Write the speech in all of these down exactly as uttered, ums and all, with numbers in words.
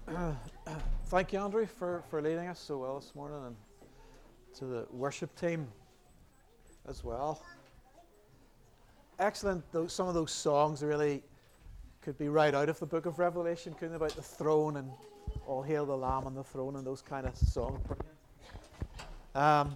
Thank you, Andrew, for, for leading us so well this morning, and to the worship team as well. Excellent. Those, some of those songs really could be right out of the book of Revelation, couldn't they? About the throne and all hail the Lamb on the throne and those kind of songs. Um,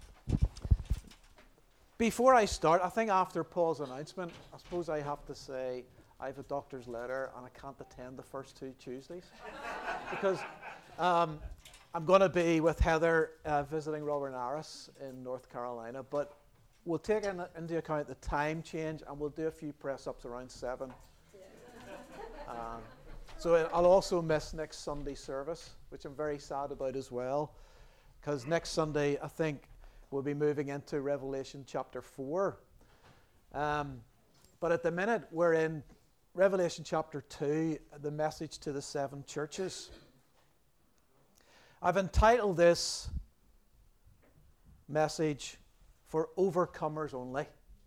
before I start, I think after Paul's announcement, I suppose I have to say I have a doctor's letter and I can't attend the first two Tuesdays because um, I'm going to be with Heather uh, visiting Robert Harris in North Carolina, but we'll take in, into account the time change and we'll do a few press-ups around seven. Um, so I'll also miss next Sunday service, which I'm very sad about as well, because next Sunday I think we'll be moving into Revelation chapter four. Um, but at the minute we're in Revelation chapter two, the message to the seven churches. I've entitled this message, For Overcomers Only.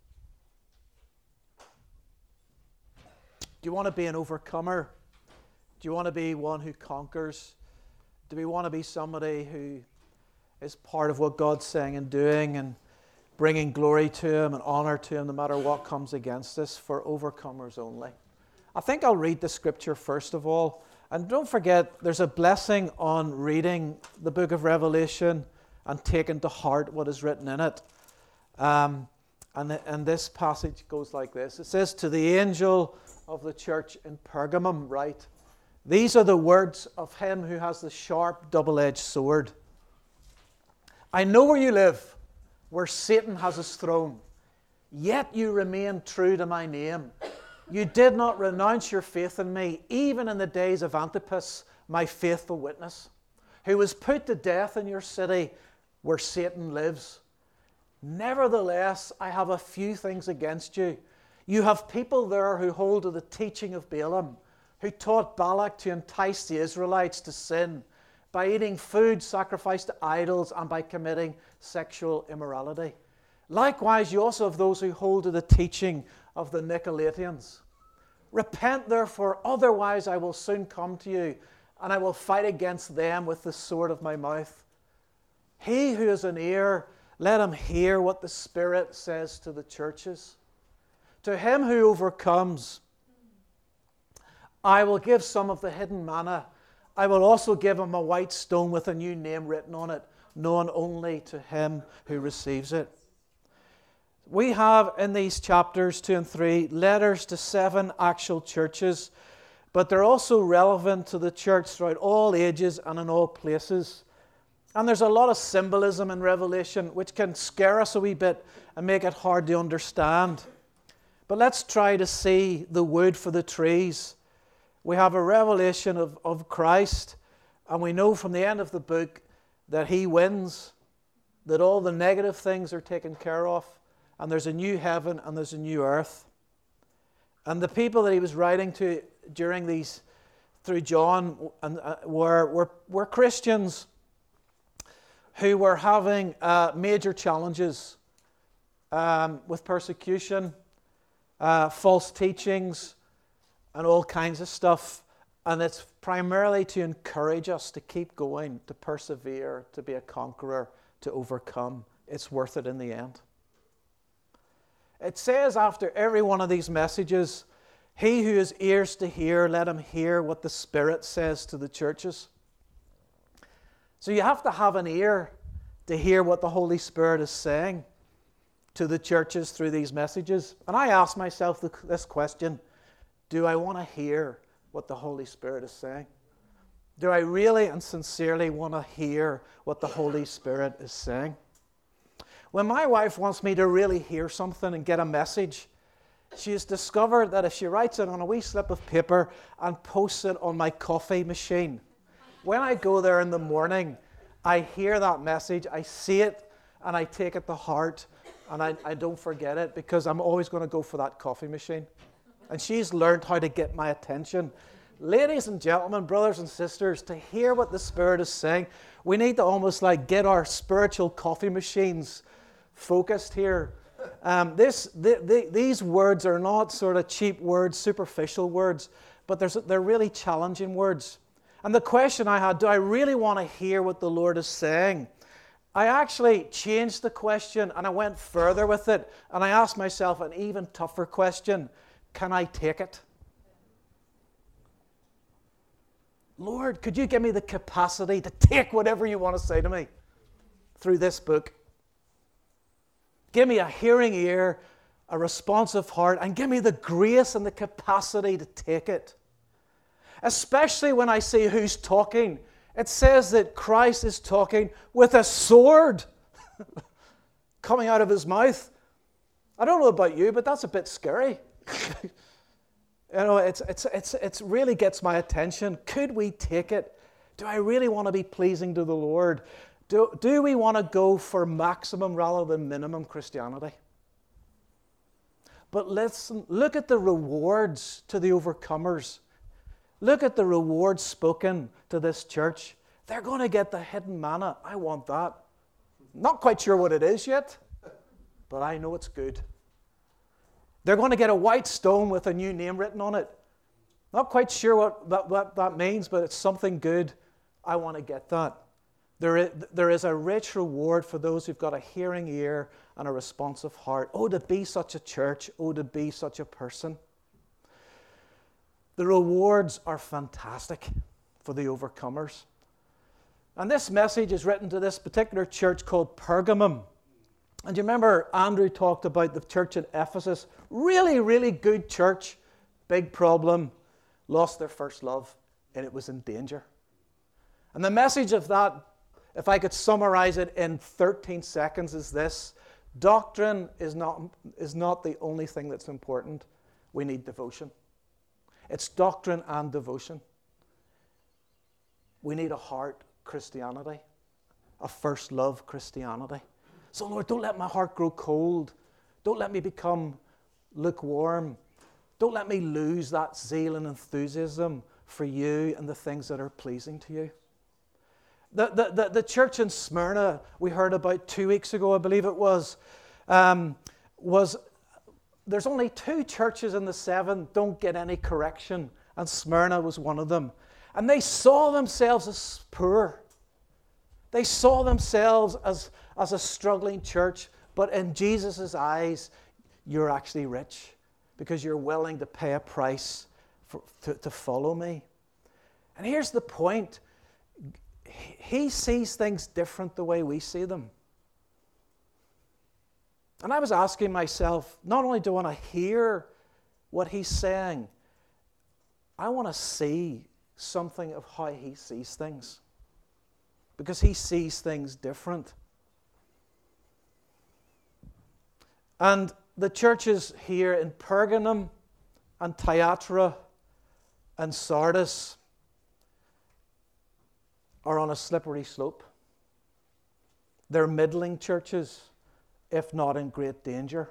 Do you want to be an overcomer? Do you want to be one who conquers? Do we want to be somebody who is part of what God's saying and doing and bringing glory to Him and honor to Him no matter what comes against us? For overcomers only. I think I'll read the scripture first of all. And don't forget, there's a blessing on reading the book of Revelation and taking to heart what is written in it. Um, and, and this passage goes like this. It says, to the angel of the church in Pergamum write, these are the words of him who has the sharp double-edged sword. I know where you live, where Satan has his throne. Yet you remain true to my name. You did not renounce your faith in me, even in the days of Antipas, my faithful witness, who was put to death in your city where Satan lives. Nevertheless, I have a few things against you. You have people there who hold to the teaching of Balaam, who taught Balak to entice the Israelites to sin by eating food sacrificed to idols and by committing sexual immorality. Likewise, you also have those who hold to the teaching of the Nicolaitans. Repent, therefore, otherwise I will soon come to you, and I will fight against them with the sword of my mouth. He who has an ear, let him hear what the Spirit says to the churches. To him who overcomes, I will give some of the hidden manna. I will also give him a white stone with a new name written on it, known only to him who receives it. We have in these chapters two and three letters to seven actual churches, but they're also relevant to the church throughout all ages and in all places. And there's a lot of symbolism in Revelation which can scare us a wee bit and make it hard to understand. But let's try to see the wood for the trees. We have a revelation of, of Christ, and we know from the end of the book that He wins, that all the negative things are taken care of, and there's a new heaven and there's a new earth. And the people that He was writing to during these, through John, and uh, were, were, were Christians who were having uh, major challenges um, with persecution, uh, false teachings, and all kinds of stuff. And it's primarily to encourage us to keep going, to persevere, to be a conqueror, to overcome. It's worth it in the end. It says after every one of these messages, he who has ears to hear, let him hear what the Spirit says to the churches. So you have to have an ear to hear what the Holy Spirit is saying to the churches through these messages. And I ask myself this question, do I want to hear what the Holy Spirit is saying? Do I really and sincerely want to hear what the Holy Spirit is saying? When my wife wants me to really hear something and get a message, she has discovered that if she writes it on a wee slip of paper and posts it on my coffee machine, when I go there in the morning, I hear that message, I see it, and I take it to heart, and I, I don't forget it because I'm always going to go for that coffee machine. And she's learned how to get my attention. Ladies and gentlemen, brothers and sisters, to hear what the Spirit is saying, we need to almost like get our spiritual coffee machines focused here. Um, this, the, the, these words are not sort of cheap words, superficial words, but there's, they're really challenging words. And the question I had, do I really want to hear what the Lord is saying? I actually changed the question and I went further with it. And I asked myself an even tougher question. Can I take it? Lord, could you give me the capacity to take whatever you want to say to me through this book? Give me a hearing ear, a responsive heart, and give me the grace and the capacity to take it. Especially when I see who's talking. It says that Christ is talking with a sword coming out of his mouth. I don't know about you, but that's a bit scary. You know, it's, it's, it's, it's really gets my attention. Could we take it? Do I really want to be pleasing to the Lord? Do, do we want to go for maximum rather than minimum Christianity? But listen, look at the rewards to the overcomers. Look at the rewards spoken to this church. They're going to get the hidden manna. I want that. Not quite sure what it is yet, but I know it's good. They're going to get a white stone with a new name written on it. Not quite sure what that, what that means, but it's something good. I want to get that. There is, there is a rich reward for those who've got a hearing ear and a responsive heart. Oh, to be such a church. Oh, to be such a person. The rewards are fantastic for the overcomers. And this message is written to this particular church called Pergamum. And you remember Andrew talked about the church at Ephesus. Really, really good church. Big problem. Lost their first love, and it was in danger. And the message of that, if I could summarize it in thirteen seconds, is this. Doctrine is not, is not the only thing that's important. We need devotion. It's doctrine and devotion. We need a heart Christianity, a first love Christianity. So Lord, don't let my heart grow cold. Don't let me become lukewarm. Don't let me lose that zeal and enthusiasm for you and the things that are pleasing to you. The, the, the, the church in Smyrna, we heard about two weeks ago, I believe it was, um, was there's only two churches in the seven don't get any correction, and Smyrna was one of them. And they saw themselves as poor. They saw themselves as, as a struggling church, but in Jesus' eyes, you're actually rich because you're willing to pay a price for, to, to follow me. And here's the point. He sees things different the way we see them. And I was asking myself, not only do I want to hear what he's saying, I want to see something of how he sees things. Because he sees things different. And the churches here in Pergamum and Thyatira and Sardis are on a slippery slope. They're middling churches, if not in great danger.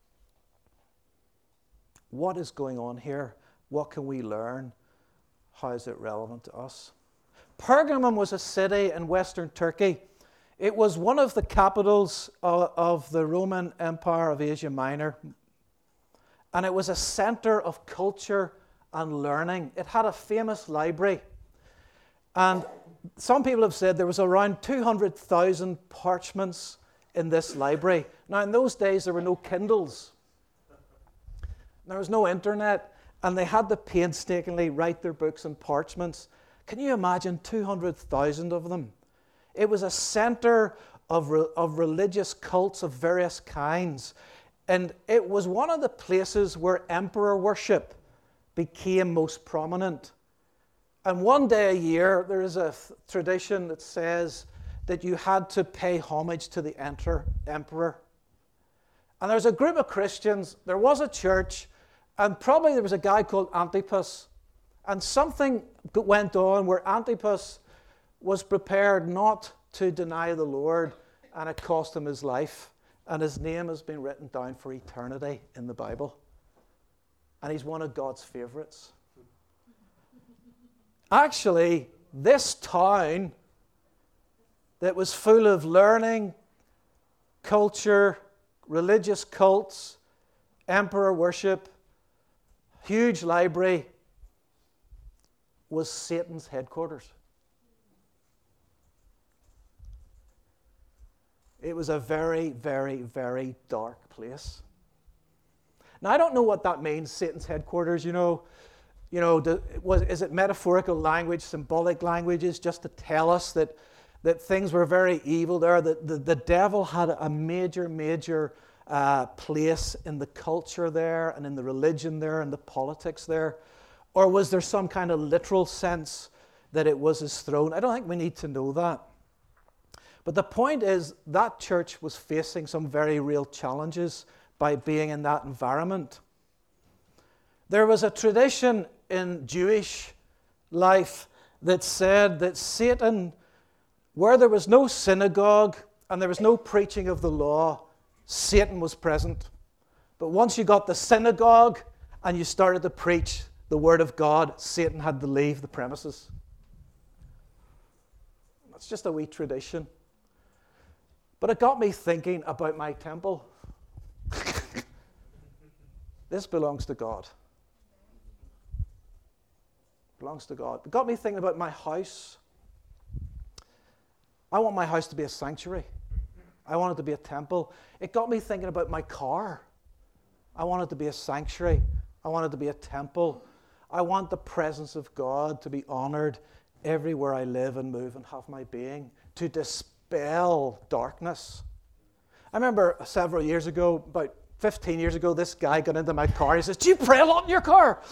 What is going on here? What can we learn? How is it relevant to us? Pergamum was a city in western Turkey. It was one of the capitals of, of the Roman Empire of Asia Minor. And it was a center of culture and learning. It had a famous library. And some people have said there was around two hundred thousand parchments in this library. Now, in those days, there were no Kindles. There was no internet. And they had to painstakingly write their books in parchments. Can you imagine two hundred thousand of them? It was a center of, re- of religious cults of various kinds. And it was one of the places where emperor worship became most prominent. And one day a year, there is a th- tradition that says that you had to pay homage to the enter- emperor. And there's a group of Christians, there was a church, and probably there was a guy called Antipas. And something went on where Antipas was prepared not to deny the Lord, and it cost him his life. And his name has been written down for eternity in the Bible. And he's one of God's favorites. Actually, this town that was full of learning, culture, religious cults, emperor worship, huge library, was Satan's headquarters. It was a very, very, very dark place. Now, I don't know what that means, Satan's headquarters. You know, you know, do, was, is it metaphorical language, symbolic languages, just to tell us that, that things were very evil there, that the, the devil had a major, major uh, place in the culture there and in the religion there and the politics there? Or was there some kind of literal sense that it was his throne? I don't think we need to know that. But the point is that church was facing some very real challenges by being in that environment. There was a tradition in Jewish life that said that Satan, where there was no synagogue and there was no preaching of the law, Satan was present. But once you got the synagogue and you started to preach the word of God, Satan had to leave the premises. That's just a wee tradition. But it got me thinking about my temple. This belongs to God. It belongs to God. It got me thinking about my house. I want my house to be a sanctuary. I want it to be a temple. It got me thinking about my car. I want it to be a sanctuary. I want it to be a temple. I want the presence of God to be honored everywhere I live and move and have my being, to dispel darkness. I remember several years ago, about fifteen years ago, this guy got into my car. He says, "Do you pray a lot in your car?"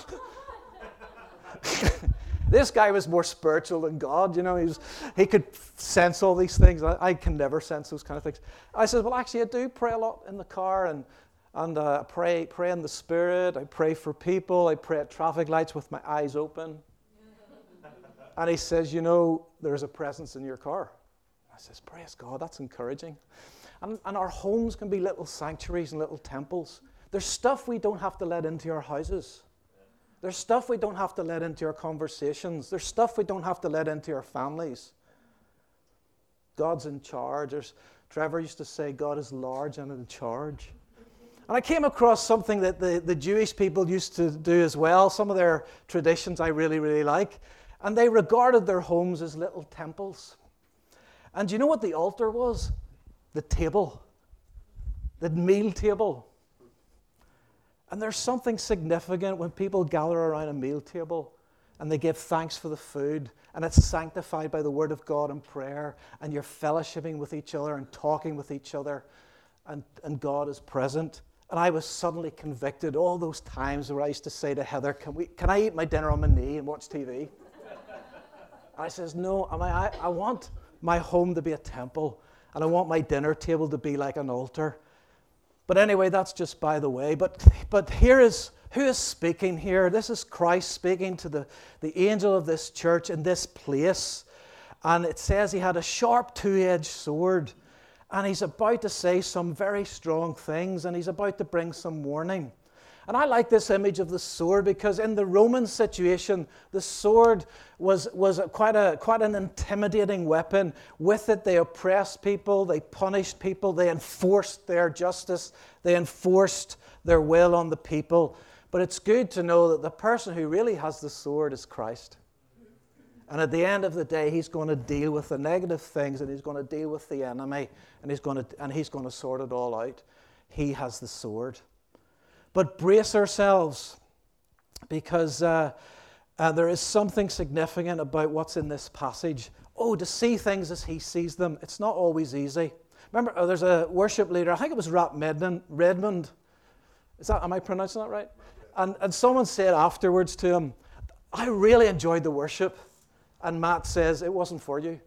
This guy was more spiritual than God, you know. He, was, he could sense all these things. I, I can never sense those kind of things. I said, "Well, actually, I do pray a lot in the car, and and uh, pray pray in the Spirit. I pray for people. I pray at traffic lights with my eyes open." And he says, "You know, there's a presence in your car." I says, "Praise God, that's encouraging." And, and our homes can be little sanctuaries and little temples. There's stuff we don't have to let into our houses. There's stuff we don't have to let into our conversations. There's stuff we don't have to let into our families. God's in charge. There's, Trevor used to say, God is large and in charge. And I came across something that the, the Jewish people used to do as well. Some of their traditions I really, really like. And they regarded their homes as little temples. And do you know what the altar was? The table. The meal table. And there's something significant when people gather around a meal table and they give thanks for the food, and it's sanctified by the Word of God and prayer, and you're fellowshipping with each other and talking with each other, and, and God is present. And I was suddenly convicted all those times where I used to say to Heather, can we, can I eat my dinner on my knee and watch T V? And I says, no, I, I want my home to be a temple, and I want my dinner table to be like an altar. But anyway, that's just by the way. But but here is, who is speaking here? This is Christ speaking to the, the angel of this church in this place. And it says he had a sharp two-edged sword. And he's about to say some very strong things. And he's about to bring some warning. And I like this image of the sword because in the Roman situation, the sword was, was a, quite, a, quite an intimidating weapon. With it, they oppressed people, they punished people, they enforced their justice, they enforced their will on the people. But it's good to know that the person who really has the sword is Christ. And at the end of the day, he's going to deal with the negative things, and he's going to deal with the enemy, and he's going to, and he's going to sort it all out. He has the sword. But brace ourselves, because uh, uh, there is something significant about what's in this passage. Oh, to see things as he sees them, it's not always easy. Remember, oh, there's a worship leader, I think it was Rap Redmond. Redmond. Is that, am I pronouncing that right? And, and someone said afterwards to him, I really enjoyed the worship. And Matt says, it wasn't for you.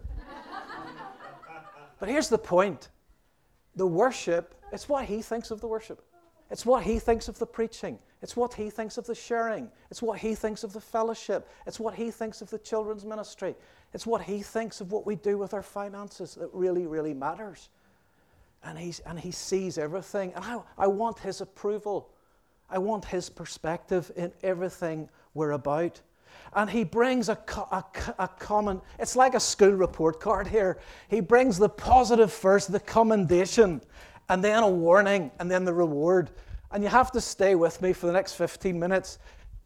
But here's the point. The worship, it's what he thinks of the worship. It's what he thinks of the preaching. It's what he thinks of the sharing. It's what he thinks of the fellowship. It's what he thinks of the children's ministry. It's what he thinks of what we do with our finances that really, really matters. And, he's, and he sees everything. And I, I want his approval. I want his perspective in everything we're about. And he brings a, a, a common, it's like a school report card here. He brings the positive first, the commendation, and then a warning, and then the reward. And you have to stay with me for the next fifteen minutes.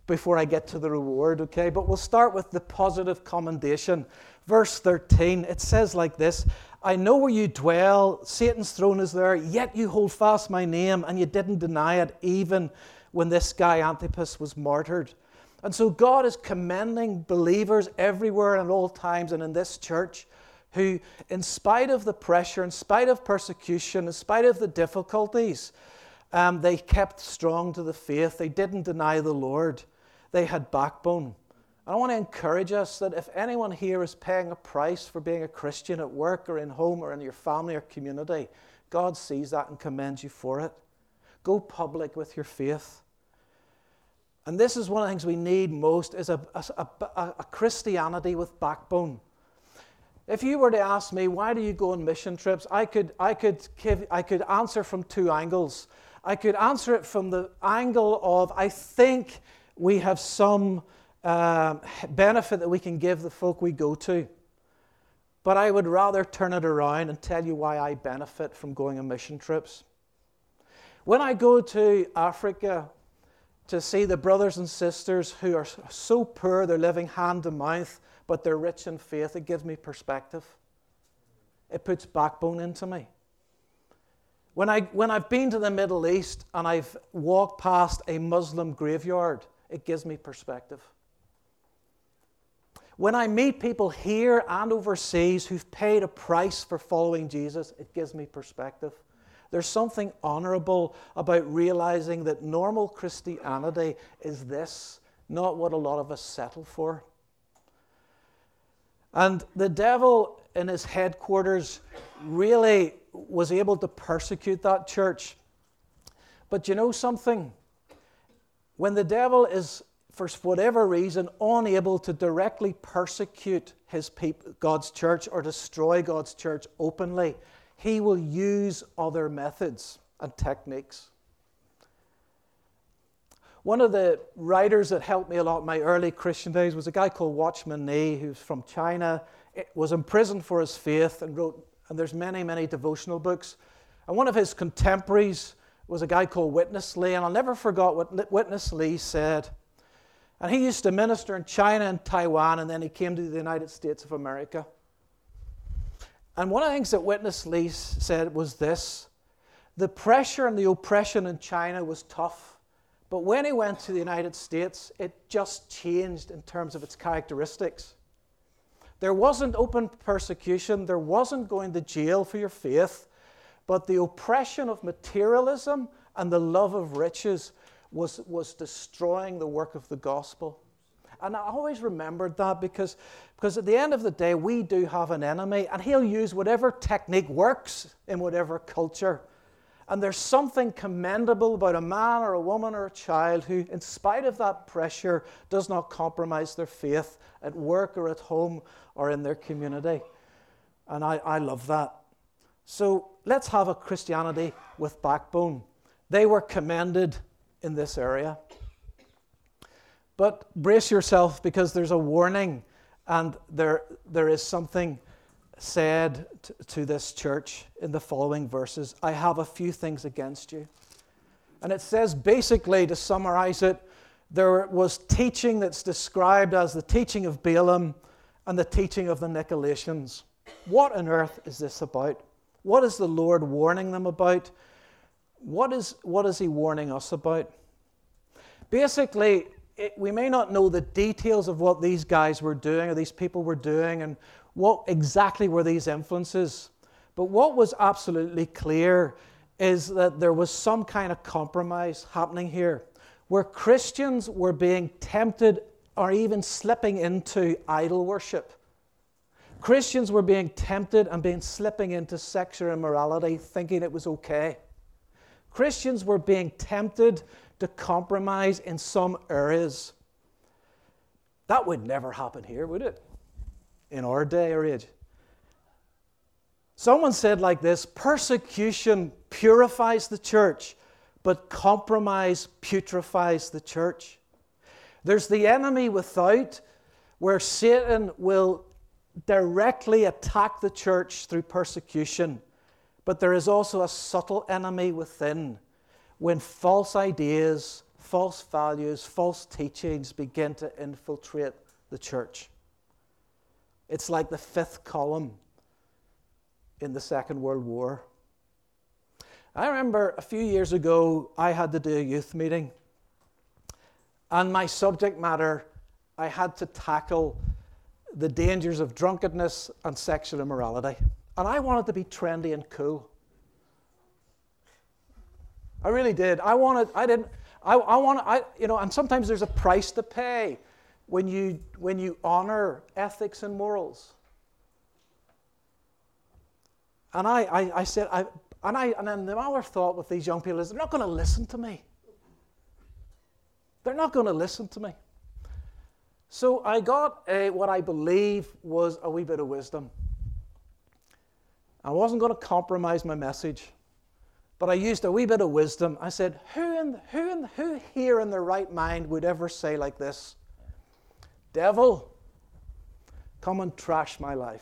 before I get to the reward, okay? But we'll start with the positive commendation. Verse thirteen, it says like this, I know where you dwell, Satan's throne is there, yet you hold fast my name, and you didn't deny it even when this guy Antipas was martyred. And so God is commending believers everywhere and at all times and in this church who, in spite of the pressure, in spite of persecution, in spite of the difficulties, um, they kept strong to the faith. They didn't deny the Lord. They had backbone. And I want to encourage us that if anyone here is paying a price for being a Christian at work or in home or in your family or community, God sees that and commends you for it. Go public with your faith. And this is one of the things we need most, is a, a, a, a Christianity with backbone. If you were to ask me, why do you go on mission trips? I could, I could, give, I could answer from two angles. I could answer it from the angle of, I think we have some um, benefit that we can give the folk we go to. But I would rather turn it around and tell you why I benefit from going on mission trips. When I go to Africa to see the brothers and sisters who are so poor, they're living hand to mouth, but they're rich in faith, it gives me perspective. It puts backbone into me. When, I, when I've been to the Middle East and I've walked past a Muslim graveyard, it gives me perspective. When I meet people here and overseas who've paid a price for following Jesus, it gives me perspective. There's something honorable about realizing that normal Christianity is this, not what a lot of us settle for. And the devil in his headquarters really was able to persecute that church. But you know something? When the devil is, for whatever reason, unable to directly persecute his people, God's church, or destroy God's church openly, he will use other methods and techniques. One of the writers that helped me a lot in my early Christian days was a guy called Watchman Nee, who's from China, was imprisoned for his faith and wrote, and there's many, many devotional books. And one of his contemporaries was a guy called Witness Lee, and I'll never forget what Witness Lee said. And he used to minister in China and Taiwan, and then he came to the United States of America. And one of the things that Witness Lee said was this: the pressure and the oppression in China was tough, but when he went to the United States, it just changed in terms of its characteristics. There wasn't open persecution, there wasn't going to jail for your faith, but the oppression of materialism and the love of riches was, was destroying the work of the gospel. And I always remembered that because, because at the end of the day, we do have an enemy, and he'll use whatever technique works in whatever culture. And there's something commendable about a man or a woman or a child who, in spite of that pressure, does not compromise their faith at work or at home or in their community. And I, I love that. So let's have a Christianity with backbone. They were commended in this area. But brace yourself, because there's a warning, and there there is something said to, to this church in the following verses. I have a few things against you. And it says, basically, to summarize it, there was teaching that's described as the teaching of Balaam and the teaching of the Nicolaitans. What on earth is this about? What is the Lord warning them about? What is, what is he warning us about? Basically, it, we may not know the details of what these guys were doing or these people were doing and what exactly were these influences. But what was absolutely clear is that there was some kind of compromise happening here, where Christians were being tempted or even slipping into idol worship. Christians were being tempted and being slipping into sexual immorality, thinking it was okay. Christians were being tempted to compromise in some areas. That would never happen here, would it? In our day or age. Someone said like this: persecution purifies the church, but compromise putrefies the church. There's the enemy without, where Satan will directly attack the church through persecution. But there is also a subtle enemy within, when false ideas false values, false teachings begin to infiltrate the church. It's like the fifth column in the Second World War. I remember a few years ago, I had to do a youth meeting. And my subject matter, I had to tackle the dangers of drunkenness and sexual immorality. And I wanted to be trendy and cool. I really did. I wanted, I didn't, I, I want, I, you know, and sometimes there's a price to pay when you, when you honor ethics and morals. And I, I, I said, I, and I, and then the other thought with these young people is they're not going to listen to me. They're not going to listen to me. So I got a, what I believe was a wee bit of wisdom. I wasn't going to compromise my message, but I used a wee bit of wisdom. I said, who, in, who, in, who here in their right mind would ever say like this, devil, come and trash my life.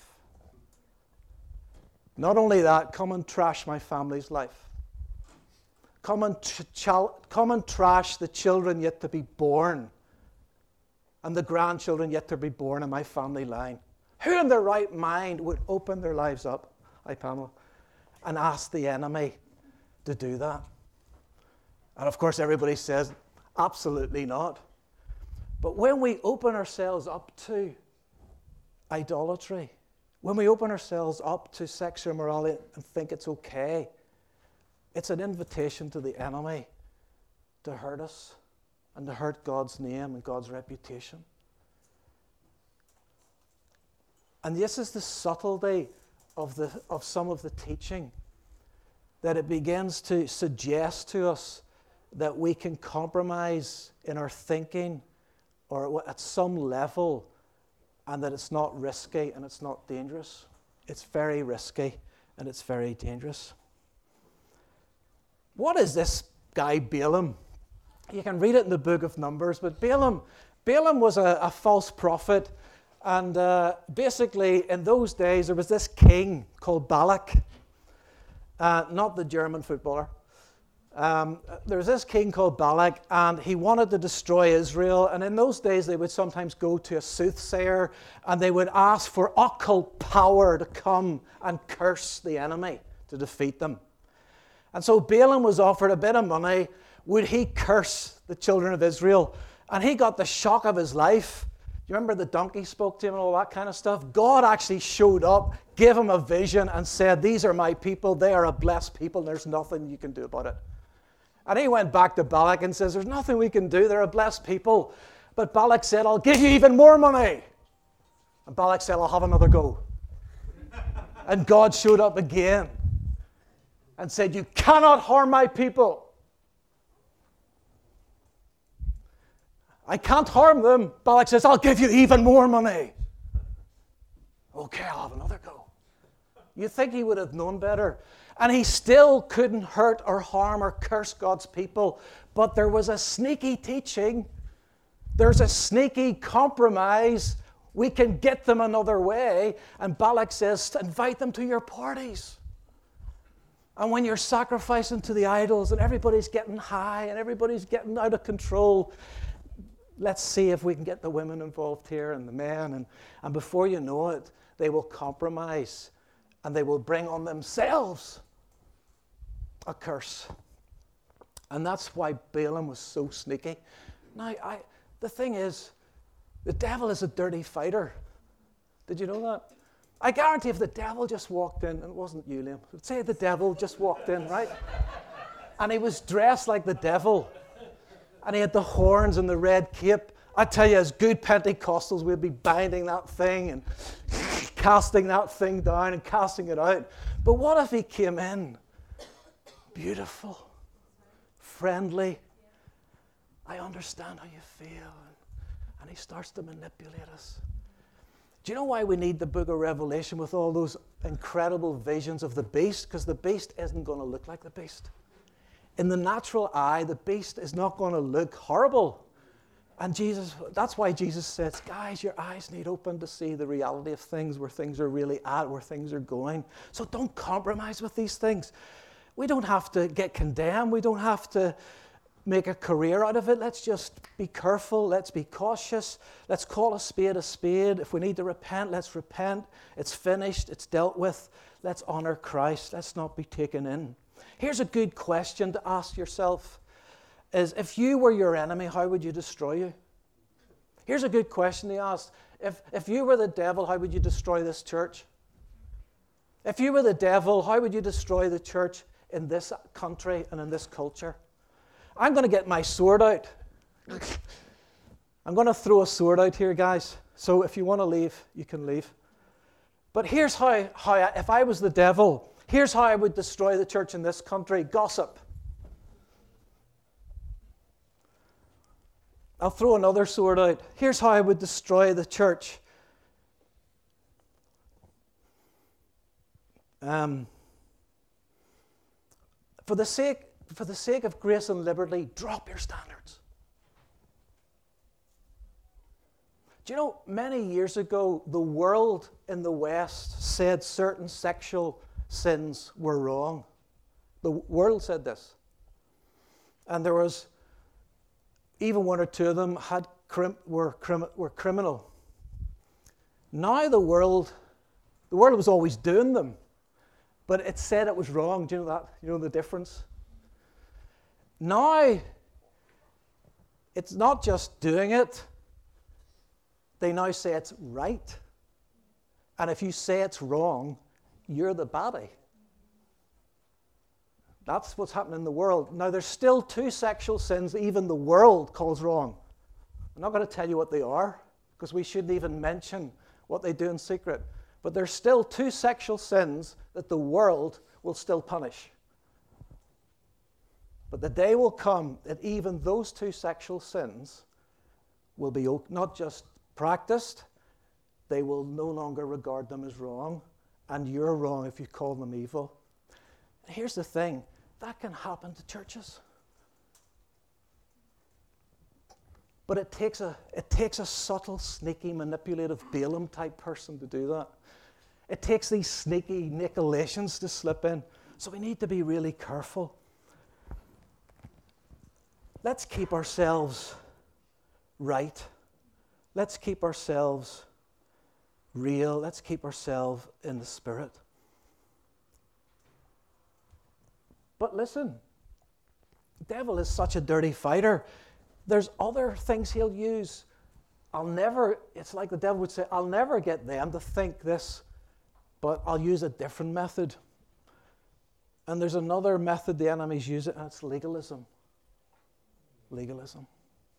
Not only that, come and trash my family's life. Come and, ch- chal- come and trash the children yet to be born and the grandchildren yet to be born in my family line. Who in their right mind would open their lives up, hi Pamela, and ask the enemy to do that? And of course everybody says, absolutely not. But when we open ourselves up to idolatry, when we open ourselves up to sexual immorality and think it's okay, it's an invitation to the enemy to hurt us and to hurt God's name and God's reputation. And this is the subtlety of, the, of some of the teaching, that it begins to suggest to us that we can compromise in our thinking or at some level, and that it's not risky and it's not dangerous. It's very risky and it's very dangerous. What is this guy Balaam? You can read it in the book of Numbers, but Balaam, Balaam was a, a false prophet, and uh, basically in those days there was this king called Balak, uh, not the German footballer. Um, there was this king called Balak, and he wanted to destroy Israel. And in those days, they would sometimes go to a soothsayer, and they would ask for occult power to come and curse the enemy to defeat them. And so Balaam was offered a bit of money. Would he curse the children of Israel? And he got the shock of his life. You remember the donkey spoke to him and all that kind of stuff? God actually showed up, gave him a vision, and said, these are my people. They are a blessed people, and there's nothing you can do about it. And he went back to Balak and says, there's nothing we can do. They're a blessed people. But Balak said, I'll give you even more money. And Balak said, I'll have another go. And God showed up again and said, you cannot harm my people. I can't harm them. Balak says, I'll give you even more money. Okay, I'll have another go. You'd think he would have known better. And he still couldn't hurt or harm or curse God's people. But there was a sneaky teaching. There's a sneaky compromise. We can get them another way. And Balak says, invite them to your parties. And when you're sacrificing to the idols and everybody's getting high and everybody's getting out of control, let's see if we can get the women involved here and the men. And, and before you know it, they will compromise and they will bring on themselves a curse. And that's why Balaam was so sneaky. Now, I, the thing is, the devil is a dirty fighter. Did you know that? I guarantee if the devil just walked in, and it wasn't you, Liam, say the devil just walked in, right? And he was dressed like the devil. And he had the horns and the red cape. I tell you, as good Pentecostals, we'd be binding that thing and casting that thing down and casting it out. But what if he came in beautiful, friendly? I understand how you feel. And he starts to manipulate us. Do you know why we need the book of Revelation with all those incredible visions of the beast? Because the beast isn't going to look like the beast. In the natural eye, the beast is not going to look horrible. And Jesus, that's why Jesus says, guys, your eyes need open to see the reality of things, where things are really at, where things are going. So don't compromise with these things. We don't have to get condemned. We don't have to make a career out of it. Let's just be careful. Let's be cautious. Let's call a spade a spade. If we need to repent, let's repent. It's finished. It's dealt with. Let's honor Christ. Let's not be taken in. Here's a good question to ask yourself. Is if you were your enemy, how would you destroy you? Here's a good question to ask. If, if you were the devil, how would you destroy this church? If you were the devil, how would you destroy the church in this country and in this culture? I'm going to get my sword out. I'm going to throw a sword out here, guys. So if you want to leave, you can leave. But here's how, how I, if I was the devil, here's how I would destroy the church in this country. Gossip. I'll throw another sword out. Here's how I would destroy the church. Um, for the sake, for the sake of grace and liberty, drop your standards. Do you know, many years ago, the world in the West said certain sexual sins were wrong. The world said this. And there was, even one or two of them had crim, were, crim, were criminal. Now the world, the world was always doing them, but it said it was wrong. Do you know that? You know the difference? Now, it's not just doing it. They now say it's right. And if you say it's wrong, you're the baddie. That's what's happening in the world. Now, there's still two sexual sins that even the world calls wrong. I'm not going to tell you what they are, because we shouldn't even mention what they do in secret. But there's still two sexual sins that the world will still punish. But the day will come that even those two sexual sins will be not just practiced, they will no longer regard them as wrong, and you're wrong if you call them evil. Here's the thing, that can happen to churches. But it takes a it takes a subtle, sneaky, manipulative Balaam type person to do that. It takes these sneaky Nicolaitans to slip in. So we need to be really careful. Let's keep ourselves right. Let's keep ourselves real. Let's keep ourselves in the Spirit. But listen, the devil is such a dirty fighter. There's other things he'll use. I'll never, it's like the devil would say, I'll never get them to think this, but I'll use a different method. And there's another method the enemies use it, and it's legalism. Legalism.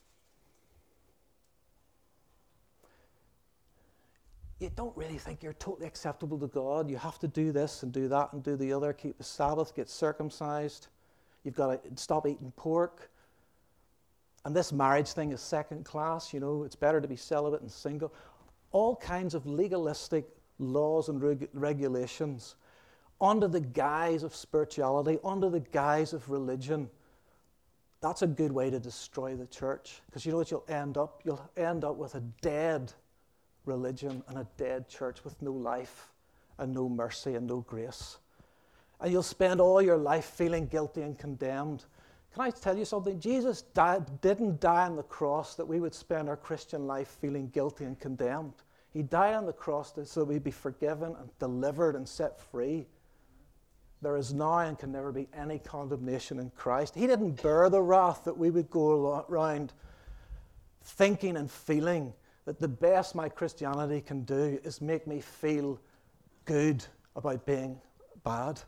You don't really think you're totally acceptable to God. You have to do this and do that and do the other. Keep the Sabbath, get circumcised. You've got to stop eating pork. And this marriage thing is second class. You know, it's better to be celibate and single. All kinds of legalistic laws and reg- regulations under the guise of spirituality, under the guise of religion. That's a good way to destroy the church. Because you know what you'll end up? You'll end up with a dead religion and a dead church with no life and no mercy and no grace. And you'll spend all your life feeling guilty and condemned. Can I tell you something? Jesus died, didn't die on the cross that we would spend our Christian life feeling guilty and condemned. He died on the cross so we'd be forgiven and delivered and set free. There is now and can never be any condemnation in Christ. He didn't bear the wrath that we would go around thinking and feeling that the best my Christianity can do is make me feel good about being bad.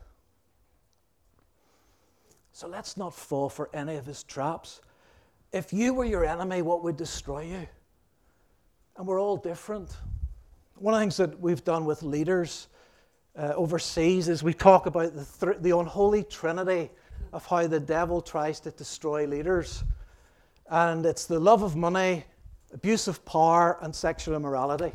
So let's not fall for any of his traps. If you were your enemy, what would destroy you? And we're all different. One of the things that we've done with leaders uh, overseas is we talk about the, th- the unholy trinity of how the devil tries to destroy leaders. And it's the love of money, abuse of power, and sexual immorality.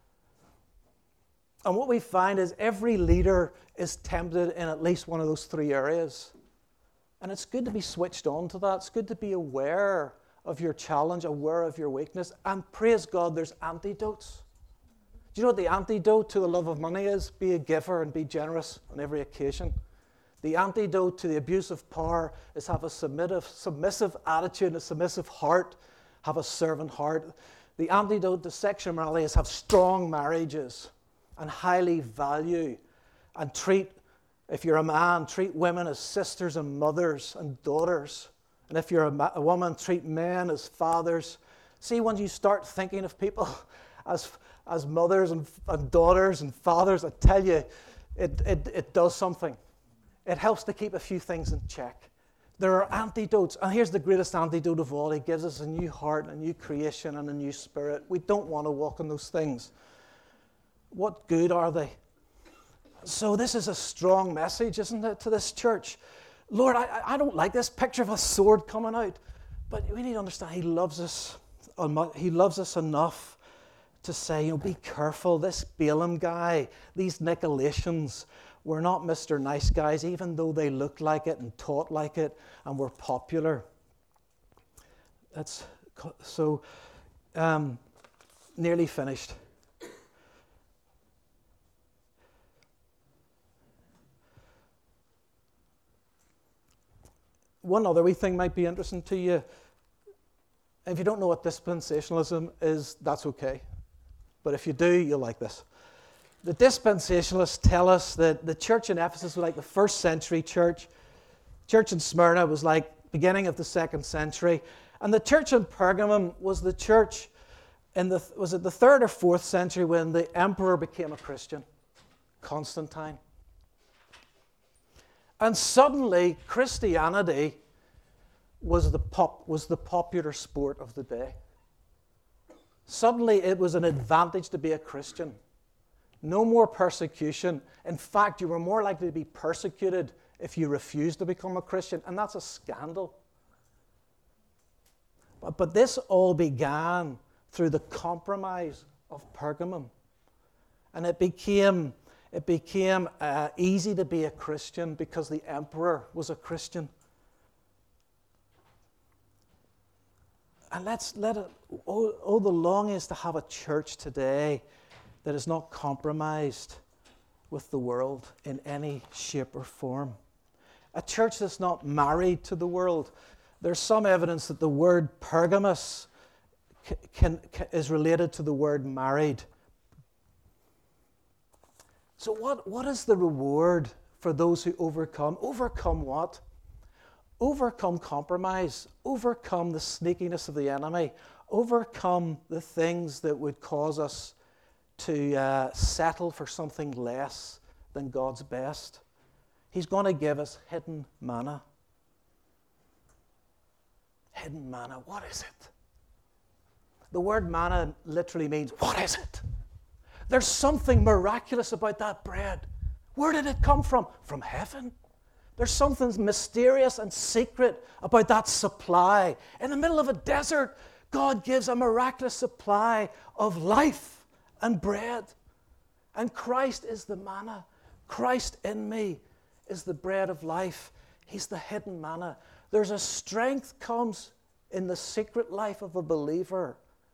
And what we find is every leader is tempted in at least one of those three areas. And it's good to be switched on to that. It's good to be aware of your challenge, aware of your weakness. And praise God, there's antidotes. Do you know what the antidote to the love of money is? Be a giver and be generous on every occasion. The antidote to the abuse of power is have a submissive, submissive attitude, a submissive heart, have a servant heart. The antidote to sexual immorality is have strong marriages and highly value and treat, if you're a man, treat women as sisters and mothers and daughters. And if you're a, ma- a woman, treat men as fathers. See, when you start thinking of people as, as mothers and, and daughters and fathers, I tell you, it, it, it does something. It helps to keep a few things in check. There are antidotes, and here's the greatest antidote of all. He gives us a new heart, a new creation, and a new spirit. We don't want to walk in those things. What good are they? So this is a strong message, isn't it, to this church? Lord, I, I don't like this picture of a sword coming out, but we need to understand He loves us. He loves us enough to say, you know, be careful. This Balaam guy, these Nicolaitans, were not Mister Nice Guys, even though they looked like it and taught like it and were popular. That's so um, nearly finished. One other wee thing might be interesting to you. If you don't know what dispensationalism is, that's okay. But if you do, you'll like this. The dispensationalists tell us that the church in Ephesus was like the first century church. Church in Smyrna was like beginning of the second century. And the church in Pergamum was the church in the, was it the third or fourth century when the emperor became a Christian, Constantine. And suddenly, Christianity was the pop was the popular sport of the day. Suddenly, it was an advantage to be a Christian. No more persecution. In fact, you were more likely to be persecuted if you refused to become a Christian, and that's a scandal. But, but this all began through the compromise of Pergamum, and it became. It became uh, easy to be a Christian because the emperor was a Christian. And let's let it, oh, oh, the longing is to have a church today that is not compromised with the world in any shape or form. A church that's not married to the world. There's some evidence that the word Pergamos can, can, is related to the word married. So what, what is the reward for those who overcome? Overcome what? Overcome compromise. Overcome the sneakiness of the enemy. Overcome the things that would cause us to uh, settle for something less than God's best. He's going to give us hidden manna. Hidden manna, what is it? The word manna literally means, what is it? There's something miraculous about that bread. Where did it come from? From heaven. There's something mysterious and secret about that supply. In the middle of a desert, God gives a miraculous supply of life and bread. And Christ is the manna. Christ in me is the bread of life. He's the hidden manna. There's a strength comes in the secret life of a believer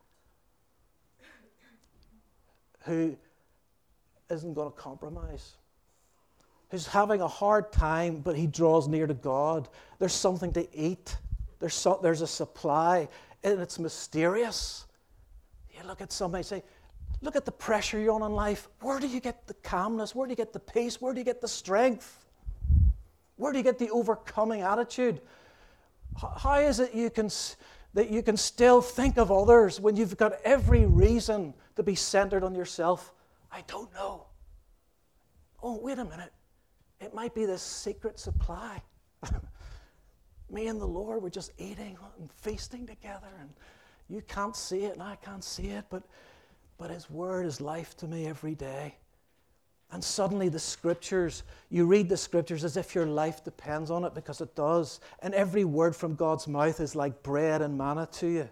who isn't going to compromise, who's having a hard time, but he draws near to God. There's something to eat. There's, so, there's a supply, and it's mysterious. You look at somebody and say, look at the pressure you're on in life. Where do you get the calmness? Where do you get the peace? Where do you get the strength? Where do you get the overcoming attitude? How is it you can... that you can still think of others when you've got every reason to be centered on yourself? I don't know. Oh, wait a minute. It might be this secret supply. Me and the Lord, we're just eating and feasting together, and you can't see it and I can't see it, but, but His Word is life to me every day. And suddenly the Scriptures, you read the Scriptures as if your life depends on it, because it does. And every word from God's mouth is like bread and manna to you.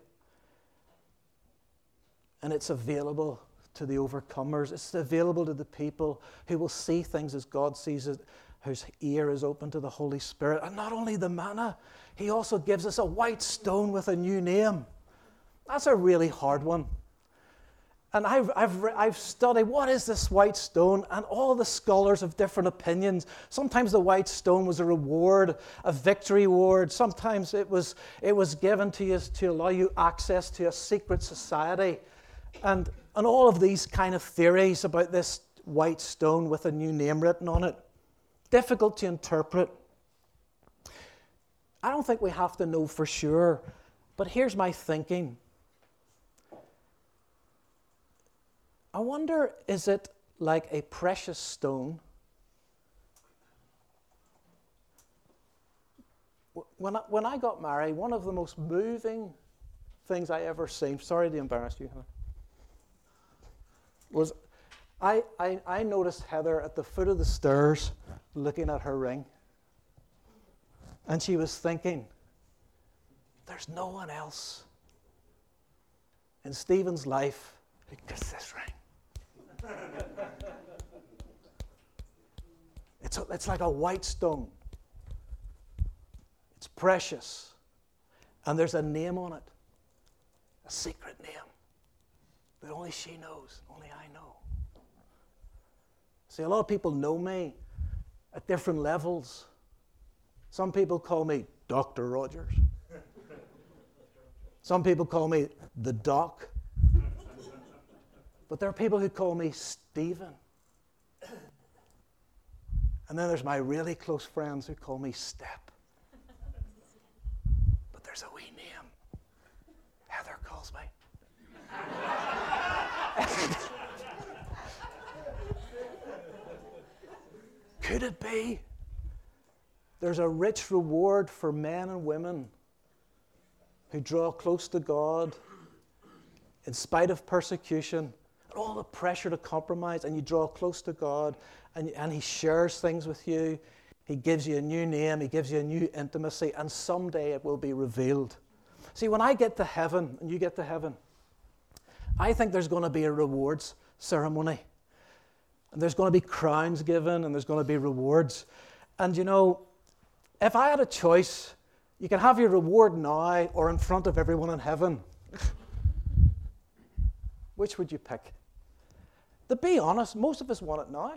And it's available to the overcomers. It's available to the people who will see things as God sees it, whose ear is open to the Holy Spirit. And not only the manna, He also gives us a white stone with a new name. That's a really hard one. And I've, I've, I've studied, what is this white stone? And all the scholars have different opinions. Sometimes the white stone was a reward, a victory award. Sometimes it was, it was given to you to allow you access to a secret society. And, and all of these kind of theories about this white stone with a new name written on it, difficult to interpret. I don't think we have to know for sure, but here's my thinking. I wonder, is it like a precious stone? When I, when I got married, one of the most moving things I ever seen, sorry to embarrass you, Heather, was I, I, I noticed Heather at the foot of the stairs looking at her ring. And she was thinking, there's no one else in Stephen's life who gets this ring. It's, a, it's like a white stone. It's precious. And there's a name on it. A secret name that only she knows, only I know. See, a lot of people know me at different levels. Some people call me Doctor Rogers. Some people call me the Doc. But there are people who call me Stephen. And then there's my really close friends who call me Step. But there's a wee name. Heather calls me. Could it be? There's a rich reward for men and women who draw close to God in spite of persecution and all the pressure to compromise, and you draw close to God, and, and He shares things with you. He gives you a new name. He gives you a new intimacy, and someday it will be revealed. See, when I get to heaven, and you get to heaven, I think there's going to be a rewards ceremony. And there's going to be crowns given, and there's going to be rewards. And you know, if I had a choice, you can have your reward now or in front of everyone in heaven. Which would you pick? To be honest, most of us want it now.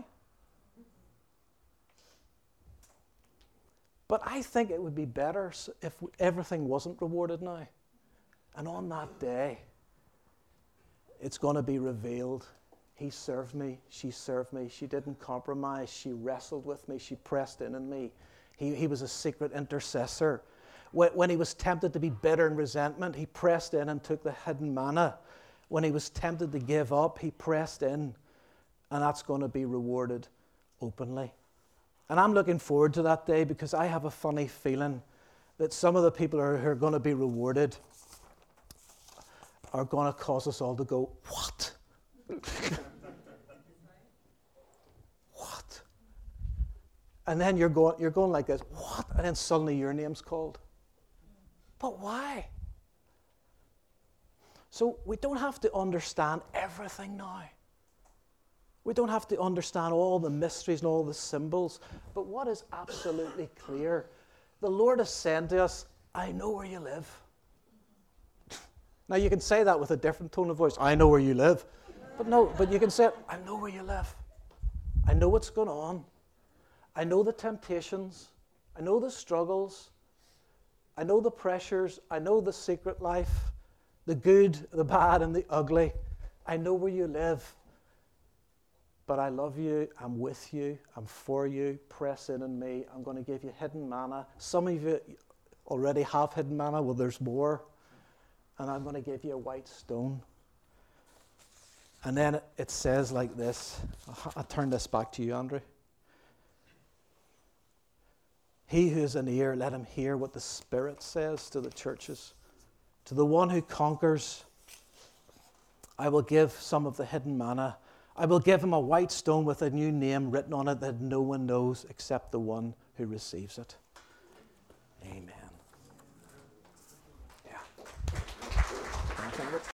But I think it would be better if everything wasn't rewarded now. And on that day, it's going to be revealed. He served me, she served me, she didn't compromise, she wrestled with me, she pressed in on me. He, he was a secret intercessor. When, when he was tempted to be bitter and resentment, he pressed in and took the hidden manna. When he was tempted to give up, he pressed in, and that's going to be rewarded openly. And I'm looking forward to that day because I have a funny feeling that some of the people who are, who are going to be rewarded are going to cause us all to go, what? What? And then you're going, you're going like this, what? And then suddenly your name's called. But why? So we don't have to understand everything now. We don't have to understand all the mysteries and all the symbols. But what is absolutely clear, the Lord has said to us, I know where you live. Now you can say that with a different tone of voice. I know where you live. But no, but you can say, I know where you live. I know what's going on. I know the temptations. I know the struggles. I know the pressures. I know the secret life, the good, the bad, and the ugly. I know where you live. But I love you. I'm with you. I'm for you. Press in on me. I'm going to give you hidden manna. Some of you already have hidden manna. Well, there's more. And I'm going to give you a white stone. And then it says like this. I'll turn this back to you, Andrew. He who has an ear, let him hear what the Spirit says to the churches. To the one who conquers, I will give some of the hidden manna. I will give him a white stone with a new name written on it that no one knows except the one who receives it. Amen.